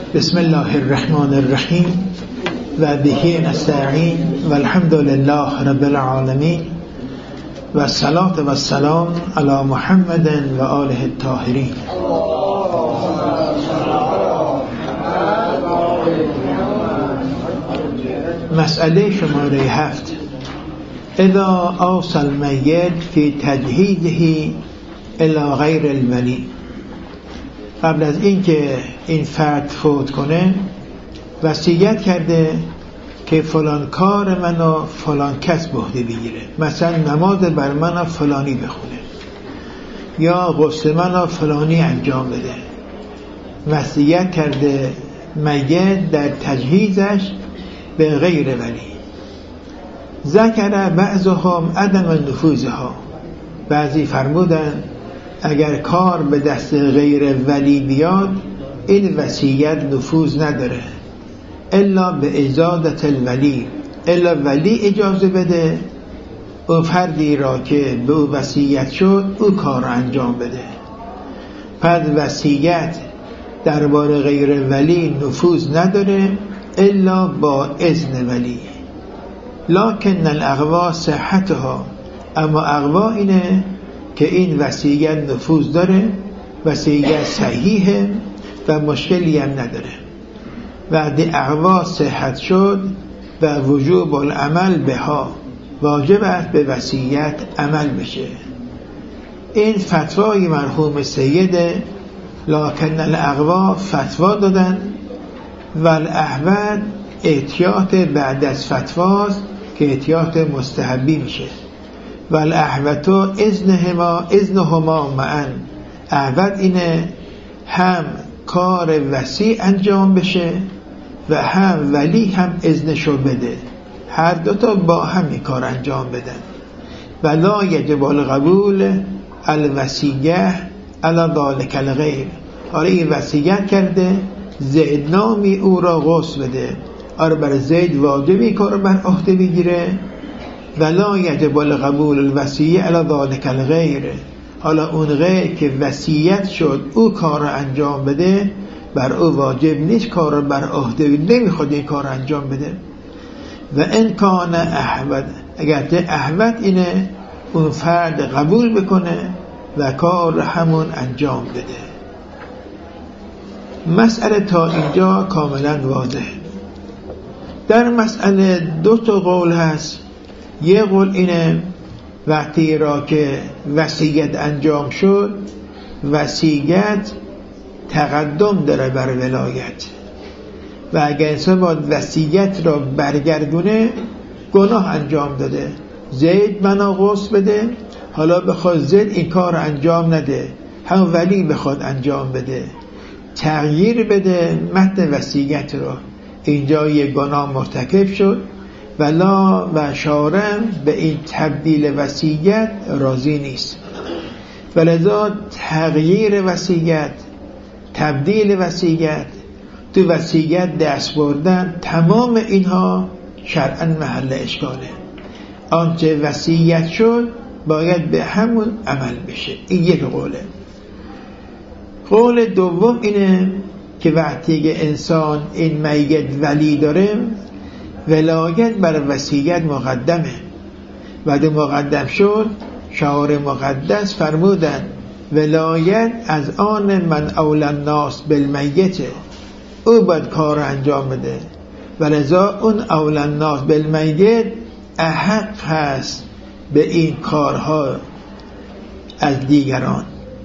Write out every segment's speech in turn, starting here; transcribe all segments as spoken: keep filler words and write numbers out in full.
بسم الله الرحمن الرحیم و به نستعین و الحمد لله رب العالمین و الصلاة و السلام علی محمد و آله الطاهرین. مسئله شماره هفت: اذا اوصى المیت فی تجهیزه الی غیر الولی. قبل از اینکه این فرد فوت کنه وصیت کرده که فلان کار منو فلان کس به عهده بگیره، مثلا نماز بر منو فلانی بخونه یا غسل منو فلانی انجام بده. وصیت کرده میت در تجهیزش به غیر ولی. ذکر بعضهم عدم نفوذها. بعضی فرمودن اگر کار به دست غیر ولی بیاد این وصیت نفوذ نداره الا به اجازت الولی، الا ولی اجازه بده او فردی را که به او وصیت شد او کار را انجام بده. پس وصیت درباره غیر ولی نفوذ نداره الا با اذن ولی. لکن الاغوا صحتها، اما اغوا اینه که این وصیت نفوذ داره، وصیت صحیحه و مشکلی هم نداره. وقتی اغوا صحت شد و وجوب العمل بها، واجب است به وصیت عمل بشه. این فتوای مرحوم سیده. لکن الاغوا فتوا دادن و الاحوط احتیاط بعد از فتواست که احتیاط مستحبی میشه. و الاحوط اذنهما اذنهما معا. احوط اینه هم کار وصی انجام بشه و هم ولی هم اذنشو بده، هر دوتا با هم این کار انجام بدن. ولا یجب القبول الوصیه علی ذلک الغیر. آره این وصیت کرده زید نامی او را غسل بده، آره بر زید واجبی کار بر عهده بگیره. ولا یجب القبول الوصیه علی ذلک الغیر. حالا اون غیر که وصیت شد او کار را انجام بده بر او واجب نیست کار را بر عهده، نمیخواد این کار را انجام بده. و ان کان احوط، اگر ته احوط اینه اون فرد قبول بکنه و کار همون انجام بده. مسئله تا اینجا کاملا واضحه. در مسئله دو تا قول هست. یه قول اینه وقتی را که وصیت انجام شد وصیت تقدم داره بر ولایت و اگر انسان باید وصیت را برگردونه گناه انجام داده. زید منو غسل بده، حالا بخواد زید این کار انجام نده، هم ولی بخواد انجام بده، تغییر بده متن وصیت را، اینجا یه گناه مرتکب شد. ولا و شارع به این تبدیل وصیت راضی نیست. ولذا تغییر وصیت، تبدیل وصیت، تو وصیت دست بردن، تمام اینها شرعاً محل اشکاله. آنچه وصیت شد باید به همون عمل بشه. این یک قوله. قول دوم اینه که وقتی که انسان این میت ولی داره ولایت بر وصیت مقدمه. بعد مقدم شد شعار مقدس فرمودن ولایت از آن من اول الناس بالمیت، او باید کار انجام بده. ولذا اون اول الناس بالمیت احق هست به این کارها از دیگران.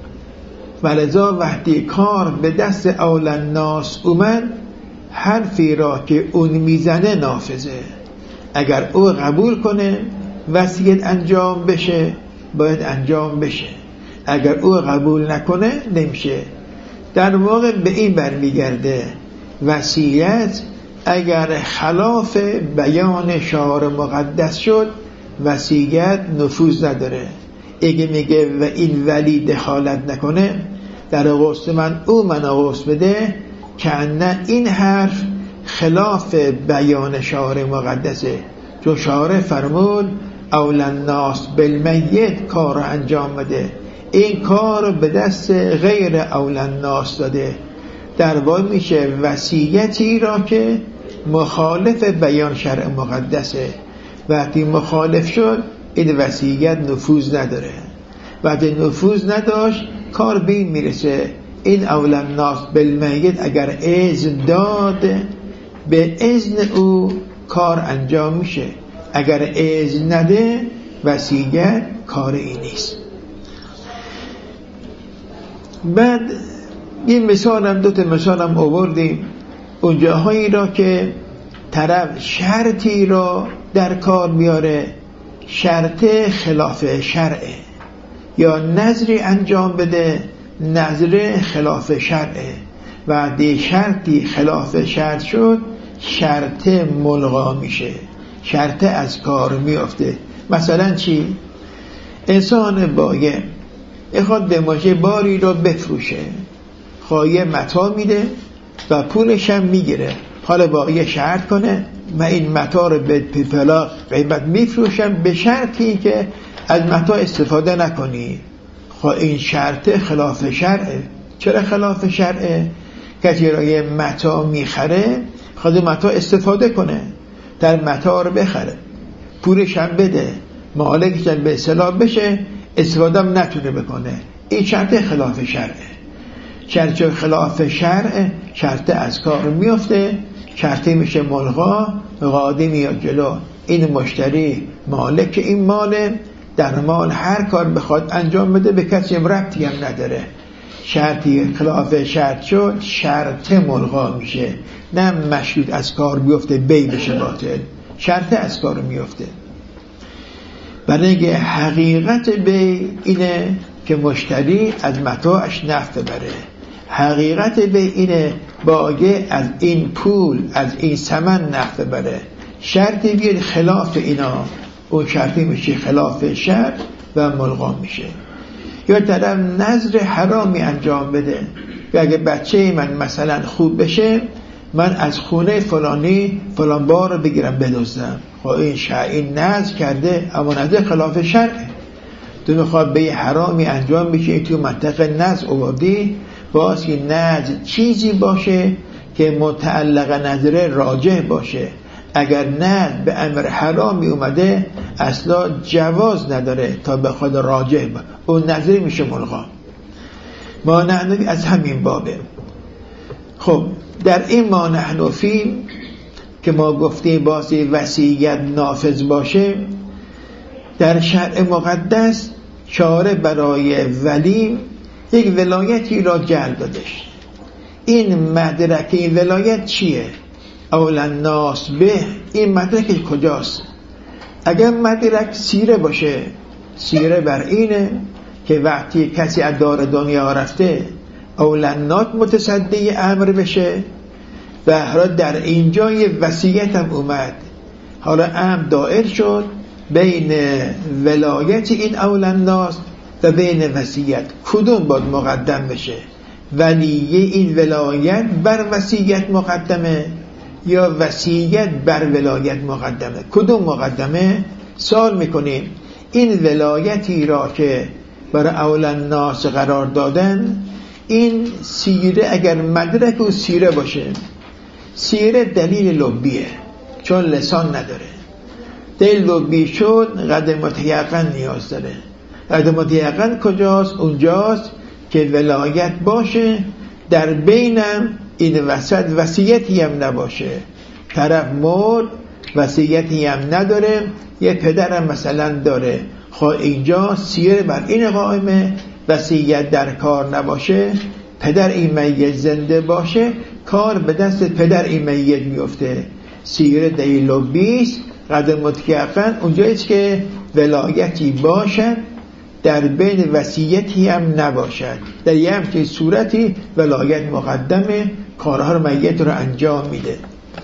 ولذا وقتی کار به دست اول الناس اومد حرفی را که اون میزنه نافذه. اگر او قبول کنه وصیت انجام بشه باید انجام بشه، اگر او قبول نکنه نمیشه. در واقع به این برمیگرده وصیت اگر خلاف بیان شعار مقدس شد وصیت نفوذ نداره. اگه میگه و این ولی دخالت نکنه در غسل من او منو غسل بده، که نه این حرف خلاف بیان شعار مقدسه. چون شعار فرمود اول الناس بالمیت کار انجام بده، این کار به دست غیر اول الناس داده. در واقع میشه وصیتی را که مخالف بیان شرع مقدسه. وقتی مخالف شد این وصیت نفوذ نداره. وقتی نفوذ نداشت کار به این میرسه این اول الناس بالمیت اگر اذن داد به اذن او کار انجام میشه، اگر اذن نده وصیت کار این نیست. بعد این مثال هم دوتا مثال هم آوردیم اون جاهایی را که طرف شرطی را در کار میاره، شرط خلاف شرعه، یا نظری انجام بده نظر خلاف شرعه، وقتی شرطی خلاف شرط شد شرط ملغا میشه، شرط از کار میافته. مثلا چی؟ انسان بایع اخواد به ماشه باری رو بفروشه، خواهی متاع میده و پولش هم میگیره. حالا بایع شرط کنه من این متاع رو به فلان قیمت میفروشم به شرطی که از متاع استفاده نکنی. خب این شرط خلاف شرعه. چرا خلاف شرعه؟ کسی را یه متاع میخره خود متاع استفاده کنه، در متاع رو بخره پولش هم بده مالکش هم به اصطلاح بشه استفاده هم نتونه بکنه. این شرط خلاف شرعه. شرط خلاف شرع شرط از کار میفته، شرطی میشه ملغا، قاضی میاد جلو. این مشتری مالک این ماله، در مال هر کار بخواد انجام بده به کسی هم ربطی هم نداره. شرطی خلاف شرط شد شرط ملغا میشه، نه مشروط از کار بیفته بی بشه باطل، شرط از کار میفته. برای اینکه حقیقت بی اینه که مشتری از متاعش نفع بره، حقیقت بی اینه بایع از این پول از این ثمن نفع بره. شرطی بیاد خلاف اینا اون شرطی میشه خلاف شرط و ملغا میشه. یا طرف نذر حرامی انجام بده و اگه بچه من مثلا خوب بشه من از خونه فلانی فلان بار رو بگیرم بدزدم. خب این شرعی نذر کرده اما نذر خلاف شرعه. تو میخواد به حرامی انجام بشه تو منطقه نذر آوردی، باز که نذر چیزی باشه که متعلق نظر راجح باشه. اگر نذر به امر حرامی اومده اصلا جواز نداره تا به خود راجح با اون نظری میشه ملغا. ما نحنفی از همین بابه. خب در این ما نحنفی که ما گفتیم بازی وصیت نافذ باشه، در شرع مقدس شارع برای ولی یک ولایتی را جعل دادش. این مدرک این ولایت چیه؟ اولا ناس به این مدرک کجاست؟ اگر مدرک سیره باشه، سیره بر اینه که وقتی کسی از دار دنیا رفته اولا نات متصدی امر بشه و حالا در اینجا یه وصیت هم اومد، حالا امر دائر شد بین ولایت این اولا ناس و بین وصیت، کدوم باید مقدم بشه؟ ولی این ولایت بر وصیت مقدمه یا وصیت بر ولایت مقدمه؟ کدوم مقدمه؟ سوال میکنیم. این ولایتی را که برای اولا ناس قرار دادن، این سیره اگر مدرک و سیره باشه، سیره دلیل لبیه چون لسان نداره، دلیل لبی شد قدر متیقن نیاز داره. قدر متیقن کجاست؟ اونجاست که ولایت باشه در بینم این وسط وصیتی هم نباشه، طرف مرد وصیتی هم نداره، یه پدرم مثلا داره. خب اینجا سیره بر این قائمه، وصیت در کار نباشه، پدر این میت زنده باشه، کار به دست پدر این میت میفته. سیره دلیل لبیست قدر متیقن اونجاییست که ولایتی باشد در بین وصیتی هم نباشد. در یه همچین صورتی ولایت مقدمه، کارها رو میت رو انجام میده.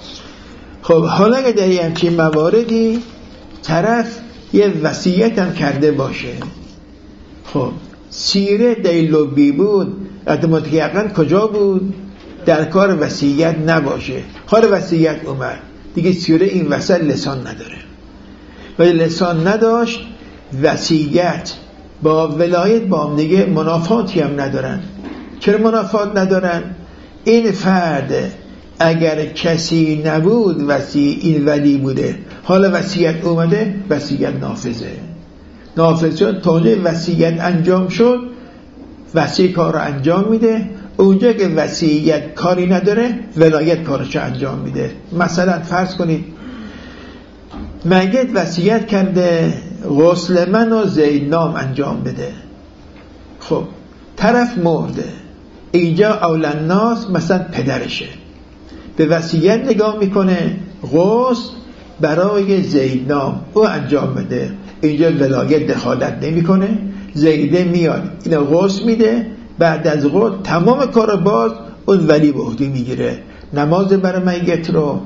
خب حالا اگه در یه همچین مواردی طرف یه وصیت هم کرده باشه، خب سیره دلیل لبی بود، قدر متیقن کجا بود؟ در کار وصیت نباشه. کار وصیت اومد دیگه، سیره این وسط لسان نداره. ولی لسان نداشت، وصیت با ولایت با هم دیگه منافاتی هم ندارن. چرا منافات ندارن؟ این فرد اگر کسی نبود وصی این ولی بوده، حالا وصیت اومده، وصیت نافذه. نافذ شد، تا اونجا وصیت انجام شد، وصی کار رو انجام میده. اونجا که وصیت کاری نداره، ولایت کارش رو انجام میده. مثلا فرض کنید میت وصیت کرده غسل من و زید نام انجام بده. خب طرف مرده، اینجا اولا الناس مثلا پدرشه، به وصیت نگاه میکنه غسل برای زید نام او انجام بده. اینجا ولایت دخالت نمیکنه، زیده میاد اینو غسل میده، بعد از غسل تمام کار باز اون ولی به عهده میگیره. نماز برای میت رو،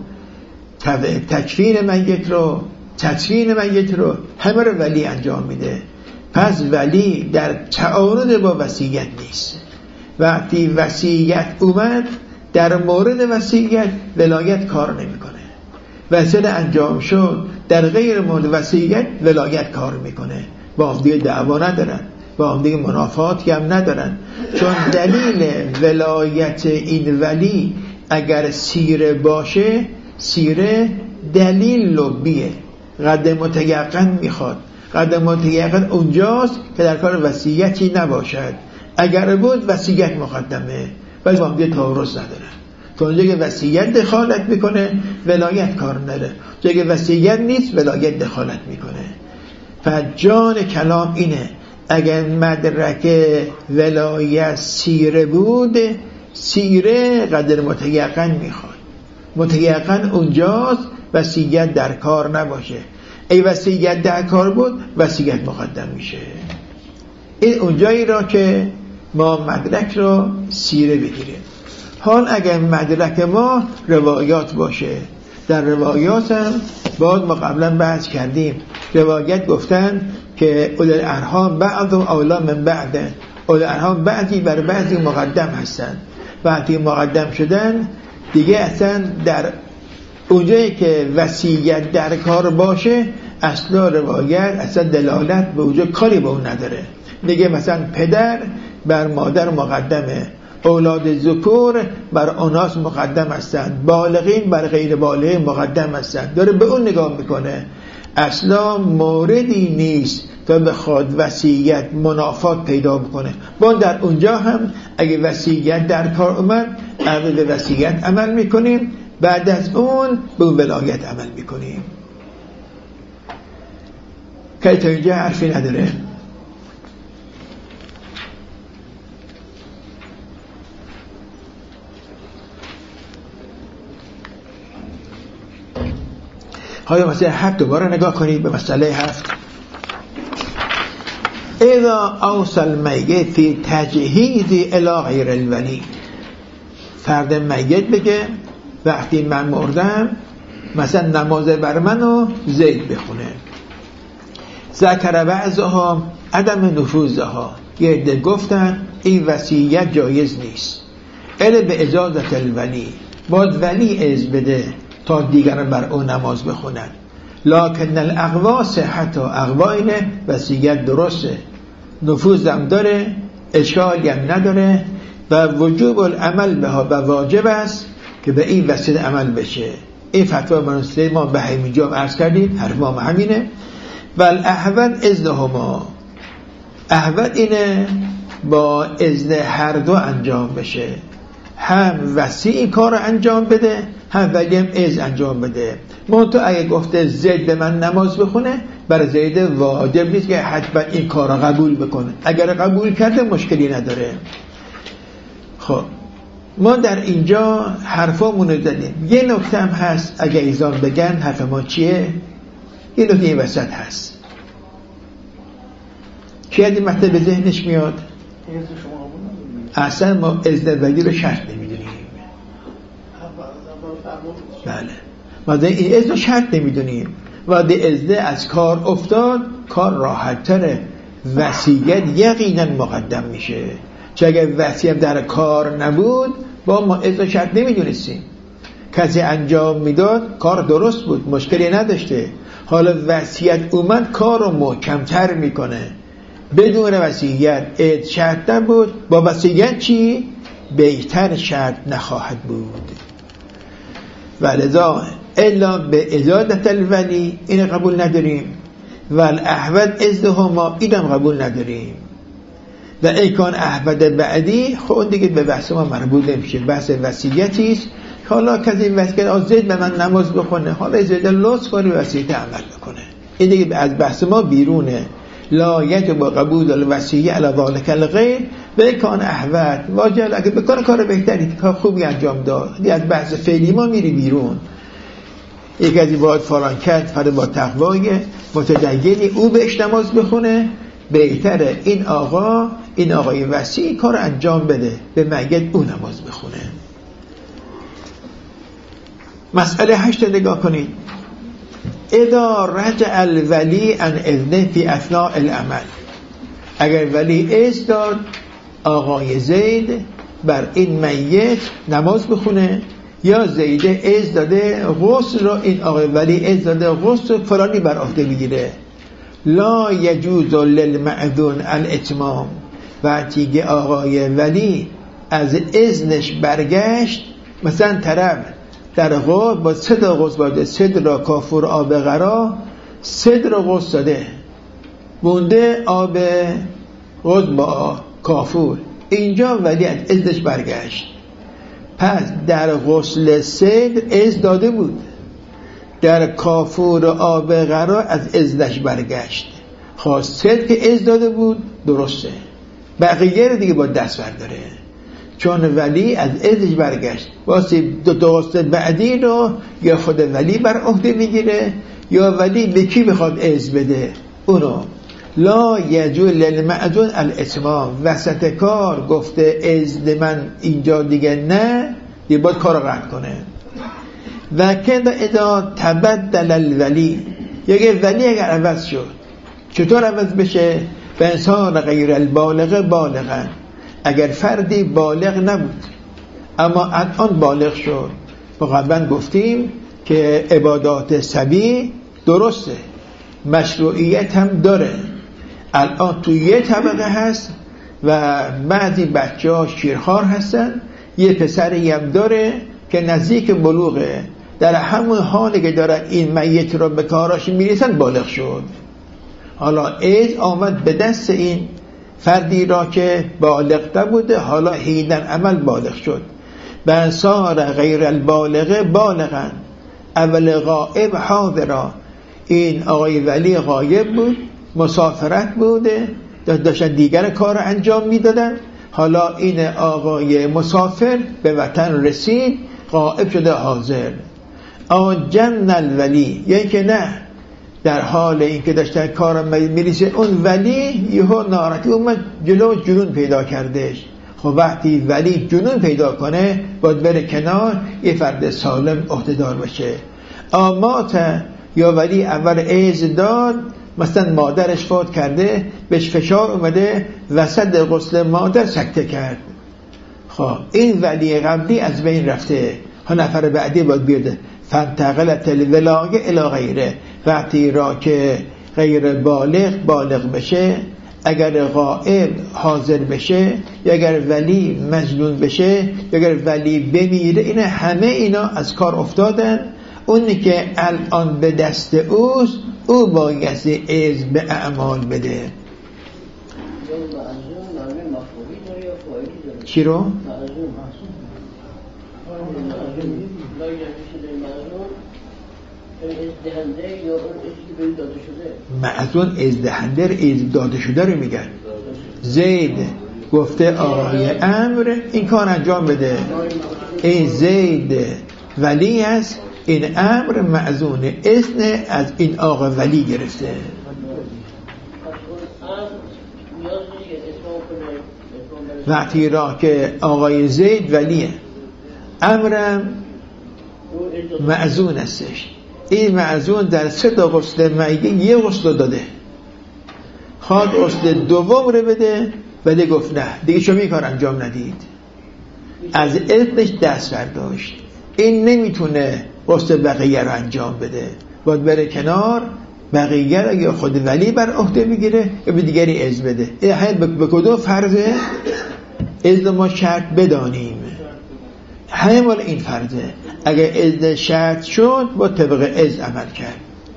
تکفین میت رو، تدفین میت رو، همه رو ولی انجام میده. پس ولی در تعارض با وصیت نیست. وقتی وصیت اومد، در مورد وصیت ولایت کار نمیکنه. وصیت انجام شد، در غیر مورد وصیت ولایت کار میکنه. با هم دیگه دعوا ندارن، با هم دیگه منافاتی هم ندارن، چون دلیل ولایت این ولی اگر سیره باشه، سیره دلیل لبیه، قد متیقن میخواد. قد متیقن اونجاست که در کار وصیتی نباشد. اگر بود وصیت مقدمه، ولی با هم دیگه تعارض ندارن. تا اونجا که وصیت دخالت میکنه، ولایت کار نداره. اونجا که وصیت نیست، ولایت دخالت میکنه. فجان کلام اینه، اگر مدرک ولایت سیره بود، سیره قدر متیقن میخواد. متیقن اونجاست وصیت در کار نباشه. ای وصیت در کار بود، وصیت مقدم میشه. این اونجایی را که ما مدرک را سیره بگیریم. حال اگر مدرک ما روایات باشه، در روایات هم باز ما قبلا بحث کردیم، روایت گفتن که اولو الارحام بعض و اولا من بعد، اولو الارحام بعضی بر بعضی مقدم هستن. وقتی مقدم شدن دیگه اصلا در اونجایی که وصیت در کار باشه، اصلا روایت اصلا دلالت به اونجا کاری به اون نداره. دیگه مثلا پدر بر مادر مقدمه، اولاد ذکور بر اناث مقدم هستند، بالغین بر غیر بالغین مقدم هستند. داره به اون نگاه میکنه. اصلا موردی نیست تا بخواد وصیت منافات پیدا بکنه. با در اونجا هم اگه وصیت در کار اومد، اول به وصیت عمل میکنیم، بعد از اون به ولایت عمل میکنیم. که تا اینجا حرفی نداره. حالا مسئله هفت دوباره نگاه کنید به مسئله هفت. اذا اوصل میت فی تجهیز الی غیر الولی، فرد میت بگه وقتی من مردم مثلا نماز بر منو زید بخونه. ذکر بعضها عدم نفوذها، یه عده گفتن این وصیت جایز نیست الا به اجازت الولی، باید ولی اذن بده تا دیگران بر اون نماز بخونن. لکن الاقوا صحت، اقوا اینه وصیت درسته، نفوذم داره، اشکالی هم نداره و وجوب العمل بها و واجب است که به این وصیت عمل بشه. این فتوا منصوصه ما به همینجا عرض کردیم، حرف ما همینه. و الاحوط اذنهما، احوط اینه با اذن هر دو انجام بشه، هم وصی کار رو انجام بده، هم ولی هم اذن انجام بده. منتها اگه گفته زید به من نماز بخونه، برای زید واجب نیست که حتما این کار رو قبول بکنه. اگر قبول کرده مشکلی نداره. خب ما در اینجا حرفامون رو زدیم. یه نکته هم هست، اگه ایزان بگن حرف ما چیه؟ یه نکته این وسط هست. کی از این مطلب به ذهنش میاد؟ اصلا ما اذن ولی رو شرط نمیدونیم. بله، ما این اذن رو شرط نمیدونیم. وقتی اذن از کار افتاد، کار راحت تره، وصیت یقینا مقدم میشه. چون اگر وصیت در کار نبود، با ما اذن شرط نمیدونستیم. کسی انجام میداد کار درست بود، مشکلی نداشته. حالا وصیت اومد کار رو محکمتر میکنه. بدون وصیت اذن شرط نبود، با وصیت چی؟ بهتر شرط نخواهد بود. ولذا الا به ازادت الولی این قبول نداریم و الاحود ازدهما اینم قبول نداریم. و ایکان احود بعدی خب اون دیگه به بحث ما مربوط نمیشه، بحث وصیتی است. حالا کسی وصیت از زید به من نماز بخونه، حالا زید لطف کنه وصیت عمل بکنه، این دیگه از بحث ما بیرونه. لا یجب قبول الوصیه علی ذلک الغیر و ایکان احود واجب اگه بکنه کار بهتری، کار خوبی انجام داد، از بحث فعلی ما میری بیرون. یک از باید فلان کرد فرد با تقوای متدینی او بهش نماز بخونه، بهتره این آقا این آقای وصی کار انجام بده به میت او نماز بخونه. مسئله هشت نگاه کنید. اذا رجع الولی عن اذنه فی اثناء العمل، اگر ولی اذن داد آقای زید بر این میت نماز بخونه، یا زیده اذن داده غسل را این آقای ولی اذن داده غسل فلانی بر عهده بگیره، لا یجوز للمأذون الاتمام. وقتی که آقای ولی از اذنش برگشت، مثلا طرف در غسل با صدر غسل باده، صدر کافور آب غرا، صدر غسل داده مونده آب غسل با کافور، اینجا ولی از اذنش برگشت، پس در غسل صدر اذن داده بود، در کافور آب غرا از اذنش برگشت. خواست صدر که اذن داده بود درسته، بقیه رو دیگه با دست برداره، چون ولی از اذنش برگشت. واسه دو تا غسل بعدی رو یا خود ولی بر عهده میگیره یا ولی به کی بخواد اذن بده اونو. لا یجوز للمأذون الاتمام، وسط کار گفته اذن من اینجا دیگه نه، دیگه باید کار رو قطع کنه. و که اذا تبدل الولی، یه ولی اگر عوض شد، چطور عوض بشه؟ به انسان غیر البالغ بالغن، اگر فردی بالغ نبود اما الان بالغ شد، ما قبلا گفتیم که عبادات صبی درسته، مشروعیت هم داره، الان تو یه طبقه هست و بعضی بچه ها شیرخوار هستن، یه پسری هم داره که نزدیک بلوغه، در همون حالی که دارن این میت رو به کاراش میرسن بالغ شد. حالا اذن آمد به دست این فردی را که بالغ نبوده، حالا حیدن عمل بالغ شد. بنصار غیر البالغ بالغن، اول غائب حاضرا، این آقای ولی غایب بود، مسافرت بوده، داشتن دیگر کار انجام میدادن، حالا این آقای مسافر به وطن رسید، غائب شده حاضر. آن جن الولی، یعنی که نه در حال اینکه داشتن کار میریسه اون ولی یهو ناراحتی اومد جلو جنون پیدا کردش. خب وقتی ولی جنون پیدا کنه باید بره کنار، یه فرد سالم عهده‌دار بشه. آمات یا ولی اول اذن داد، مثلا مادرش فوت کرده، بهش فشار اومده، وسط غسل مادر سکته کرد، خب این ولی قبلی از بین رفته، ها نفر بعدی باید بیرده. فانتقلت الولایه الی غیره، وقتی را که غیر بالغ بالغ بشه، اگر غائب حاضر بشه، یا اگر ولی مجنون بشه، یا اگر ولی بمیره، این همه اینا از کار افتادن. اونی که الان به دست اوست، او بایستی اذن به اعمال بده. چی رو؟ معزون ازدهنده اذن داده شده رو میگن. زید گفته آقای امر این کار انجام بده، این زید ولی است، این امر معزون اذن از این آقا ولی گرفته. وقتی را که آقای زید ولیه، امرم معزون استش، این معزون در سه تا غسل میگه یه غسل داده، خواد غسل دوم رو بده، ولی گفت نه دیگه شما این کار انجام ندید، از اذنش دست برداشت. این نمیتونه غسل بقیه رو انجام بده، باید بره کنار، بقیه رو یا خود ولی بر عهده بگیره یا به دیگری اذن بده. این حد به کدوم فرضه؟ اذن ما شرط بدانیم، همه مال این فرضه. اگر اذن شرط شد با طبق اذن عمل کرد.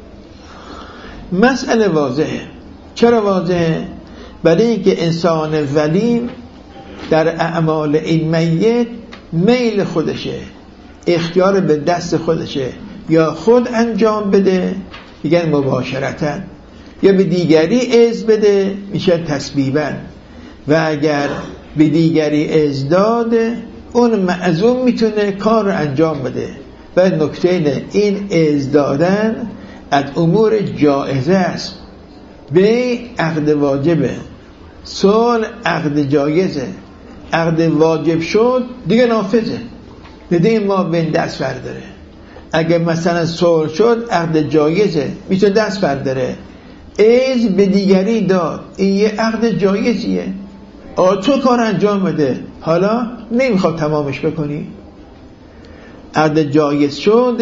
مسئله واضحه. چرا واضحه؟ برای اینکه انسان ولی در اعمال این میت میل خودشه، اختیار به دست خودشه، یا خود انجام بده میگن مباشرتاً، یا به دیگری اذن بده میشه تسبیباً، و اگر به دیگری اذن داده اون معزوم میتونه کار رو انجام بده. و نکته اینه این اذن دادن از امور جایزه است. به عقد واجبه، صلح عقد جایزه، عقد واجب شد دیگه نافذه، دیگه ما بین دست برداره. اگه مثلا صلح شد عقد جایزه میتونه دست برداره. اذن به دیگری داد، این یه عقد جایزیه، آ تو کار انجام بده، حالا نمیخواد تمامش بکنی. عقد جایز شد،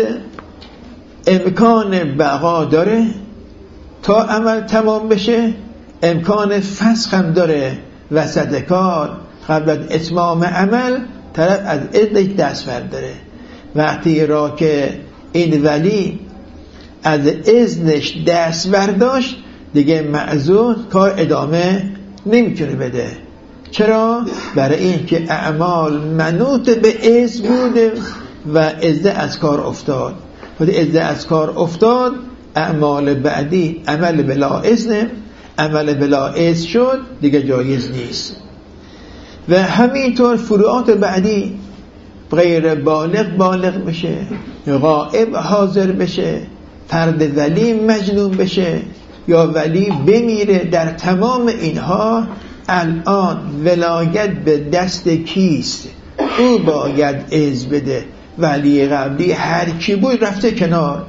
امکان بقا داره تا عمل تمام بشه، امکان فسخ هم داره وسط کار. قبل از اتمام عمل طرف از اذنش دست برداره. وقتی را که این ولی از اذنش دست برداشت دیگه معزول کار ادامه نمیتونه بده. چرا؟ برای این که اعمال منوط به اذن بوده و اذن از کار افتاد. وقتی اذن از کار افتاد اعمال بعدی عمل بلا اذن، عمل بلا اذن شد دیگه جایز نیست. و همینطور فروعات بعدی، غیر بالغ بالغ بشه، غائب حاضر بشه، فرد ولی مجنون بشه یا ولی بمیره، در تمام اینها الان ولایت به دست کیست؟ او باید اذن بده. ولی قبلی هر کی بود رفته کنار،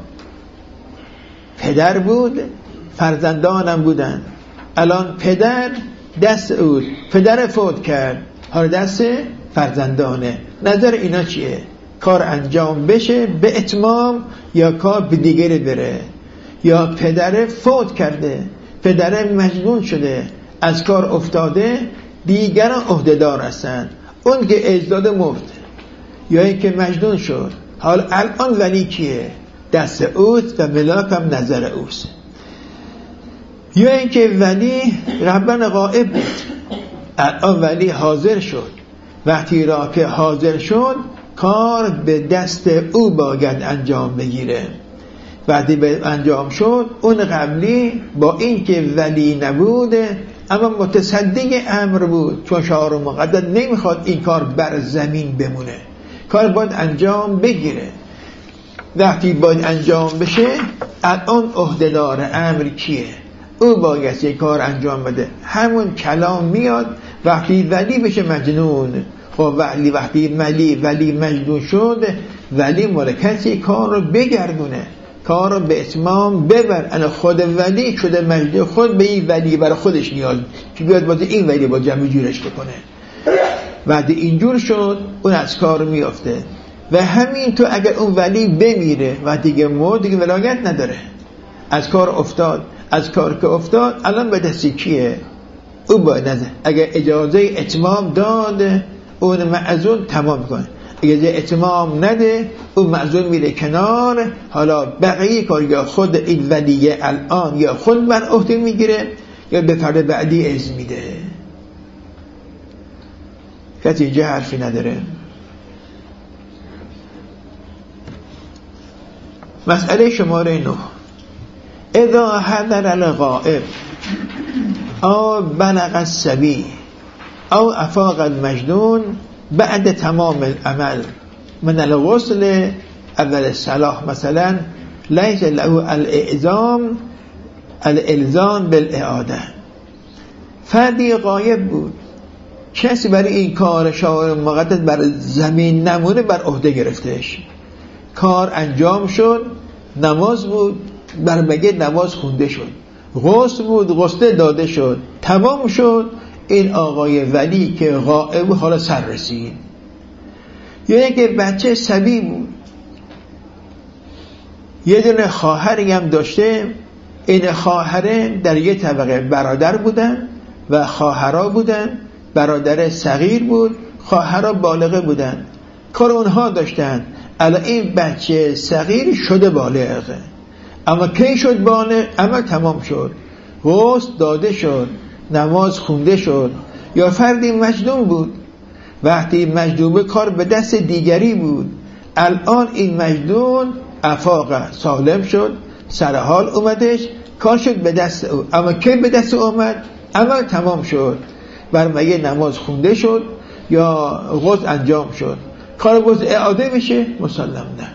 پدر بود، فرزندانم بودن، الان پدر دست او، پدر فوت کرد، حالا دست فرزندانه. نظر اینا چیه؟ کار انجام بشه به اتمام یا کار به دیگری بره؟ یا پدر فوت کرده، پدر مجنون شده، از کار افتاده، دیگران عهده‌دار هستند، اون که اجداد مرد، یا این که مجنون شد، حالا الان ولی کیه؟ دست اوست و ملاک هم نظر اوست. یا این که ولی قبلا غائب بود، الان ولی حاضر شد، وقتی را که حاضر شد کار به دست او باید انجام بگیره. وقتی به انجام شد اون قبلی با این که ولی نبوده اما متصدی امر بود، چون شعار مقدس نمیخواد این کار بر زمین بمونه، کار باید انجام بگیره. وقتی باید انجام بشه الان عهده‌دار امر کیه؟ او باید یک کار انجام بده. همون کلام میاد وقتی ولی بشه مجنون. خب ولی وقتی ولی ولی مجنون شد، ولی ملکتی کار رو بگردونه، کار رو به اتمام ببر. انا خود ولی شده مجنون، خود به این ولی برای خودش نیاز که بیاد باید این ولی با جمع جورش بکنه. وقتی اینجور شد اون از کار میافته. و همین تو اگر اون ولی بمیره و دیگه مرد دیگه ولایت نداره، از کار افتاد. از کار که افتاد الان به دستی کیه؟ او باید نظر. اگر اجازه اتمام داد اون معزول تمام کنه، اگر اتمام نده اون معزول میره کنار. حالا بقیه کار یا خود این ولیه الان یا خود بر عهده میگیره یا به فرد بعدی اذن میده. کسی اینجا حرفی نداره. مسئله شماره نه، اذا حضر الغائب او بلغ الصبی او افاق المجنون بعد تمام العمل من الغسل اول الصلاح مثلا لیس له الالزام الالزام بالاعاده. فردی غایب بود، کسی برای این کار شعار مقدس بر زمین نمونه بر عهده گرفتهش. کار انجام شد، نماز بود، بر بگه نماز خونده شد، غسل بود، غسل داده شد، تمام شد. این آقای ولی که غائب حالا سر رسید. یا یک بچه صبی بود، یه دونه خواهری هم داشته، این خواهره در یه طبقه برادر بودن و خواهرها بودن، برادر صغیر بود، خواهرها بالغه بودن، کار اونها داشتن. الان این بچه صغیر شده بالغه، اما کی شد بالغ؟ اما تمام شد، غسل داده شد، نماز خونده شد. یا فردی مجنون بود، وقتی مجنون کار به دست دیگری بود، الان این مجنون افاق سالم شد، سر حال اومدش، کار شد به دست او. اما کی به دست اومد؟ اما تمام شد، بر مگه نماز خونده شد یا غسل انجام شد، کار باز اعاده بشه؟ مسلم نه.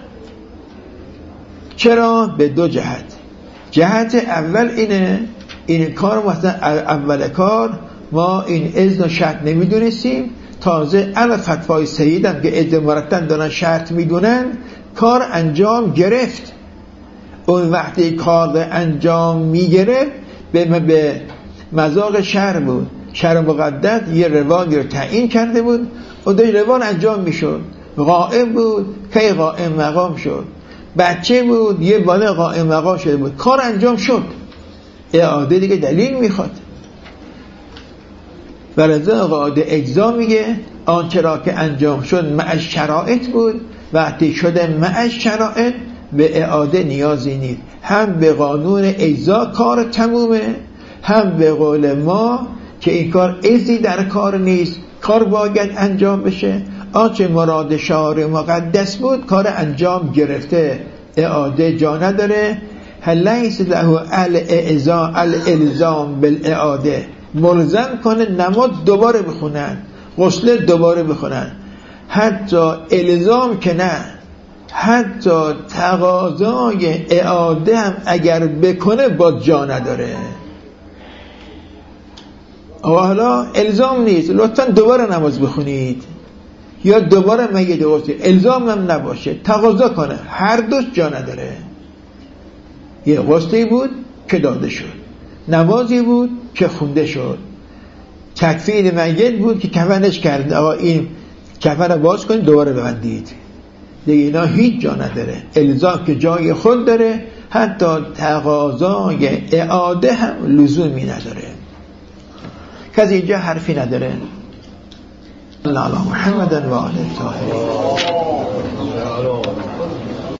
چرا؟ به دو جهت. جهت اول اینه، این کار مثلا اول کار ما این اذن و شرط نمیدونستیم، تازه اول فتوای سیدم که اذن مرتب دارن شرط میدونن، کار انجام گرفت. اون وقتی کار انجام میگرفت به به مذاق شرع بود، شرع مقدس یه روانی رو تعیین کرده بود، و در روان انجام میشد. قائم بود که قائم مقام شد، بچه بود یه بالغ قائم مقام شده بود، کار انجام شد، اعاده دیگه دلیل میخواد. ولذا قاعده اجزا میگه آنچه را که انجام شد مع شرایط بود، وقتی شده مع شرایط به اعاده نیازی نیست. هم به قانون اجزا کار تمومه، هم به قول ما که این کار ازی در کار نیست، کار باید انجام بشه. آنچه مراد شارع مقدس بود کار انجام گرفته، اعاده جا نداره. لیس له الالزام بالاعاده، ملزم کنه نماز دوباره بخونن، غسل دوباره بخونن، حتی الزام که نه، حتی تقاضای اعاده هم اگر بکنه با جا نداره. حالا الزام نیست، لطفا دوباره نماز بخونید یا دوباره مگه غسل، الزام هم نباشه، تقاضا کنه، هر دوش جا نداره. یه غسلی بود که داده شد، نمازی بود که خونده شد، تکفین میت بود که کفنش کرد، آقا این کفن رو باز کنید دوباره ببندید، دیگه اینا هیچ جا نداره. الزام که جای خود داره، حتی تقاضای اعاده هم لزومی نداره. کسی اینجا حرفی نداره. الله محمد و آله الطاهرین.